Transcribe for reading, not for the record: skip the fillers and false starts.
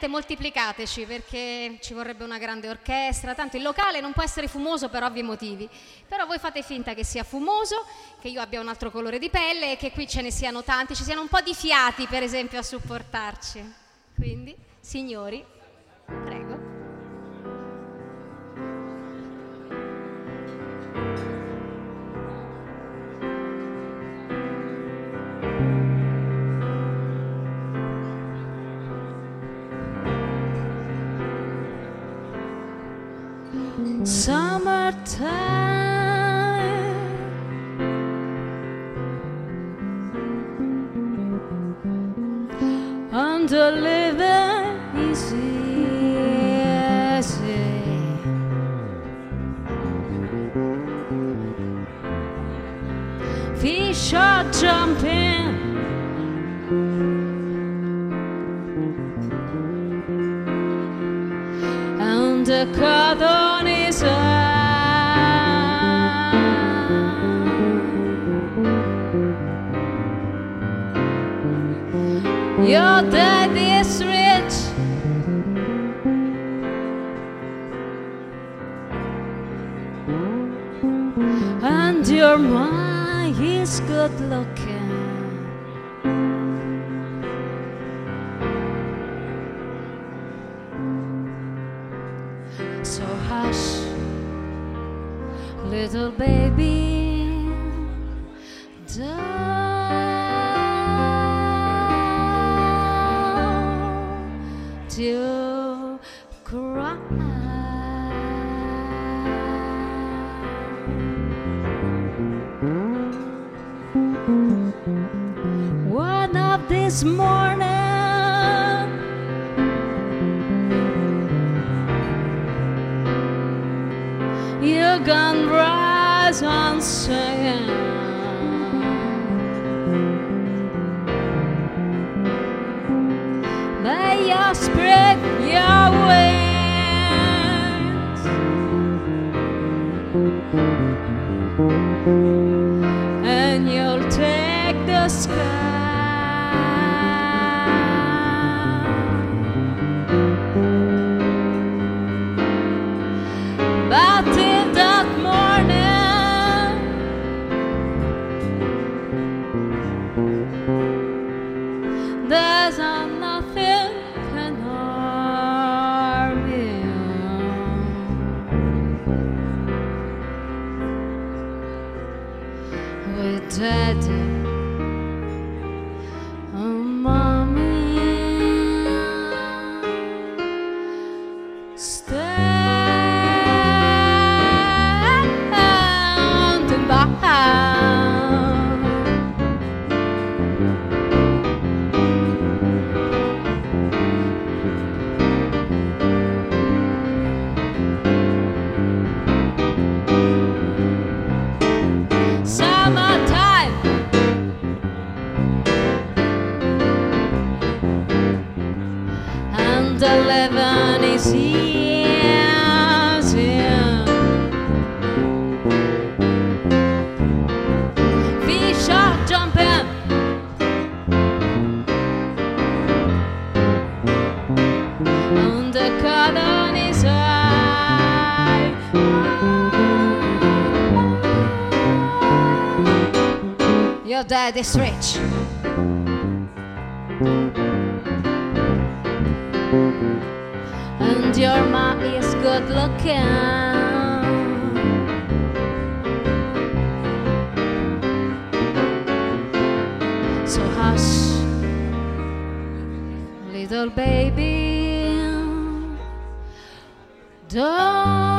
veramente moltiplicateci, perché ci vorrebbe una grande orchestra, tanto il locale non può essere fumoso per ovvi motivi, però voi fate finta che sia fumoso, che io abbia un altro colore di pelle e che qui ce ne siano tanti, ci siano un po' di fiati per esempio a supportarci. Quindi, signori, prego. Summertime and the living is easy. Fish are jumping and the cotton is your dad is rich and your mom is good looking. So hush, little baby, don't you cry. One of this morning you can rise and sing. May you spread your wings and you'll take the sky. But till that morning, there's nothing can harm you. With Daddy and Mommy standing by. Summertime and the living is easy. Fish are jumping and the cotton is high. Your dad is rich and your mom is good looking. So hush, little baby, don't